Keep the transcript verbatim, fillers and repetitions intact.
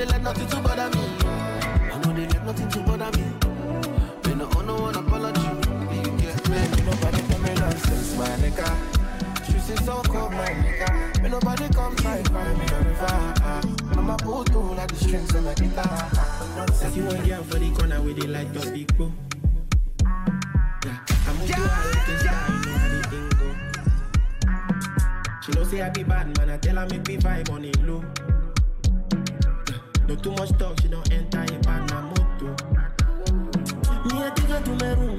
they let nothing to bother me. I know they let nothing to bother me. They no owe no one apology. You get me? Nobody tell me nonsense, my nigga. She say so cold, my nigga. When nobody come try find me on the fire. Mama put all of the strings on my guitar. Nonsense. You want girl for the corner with the light up big bro. Yeah, I'm gonna do all the style, you know how the thing go. She know say I be bad man, I tell her make me vibe on it low. Yeah, no too much talk, she don't enter a bad man moto. Me I take her to my room.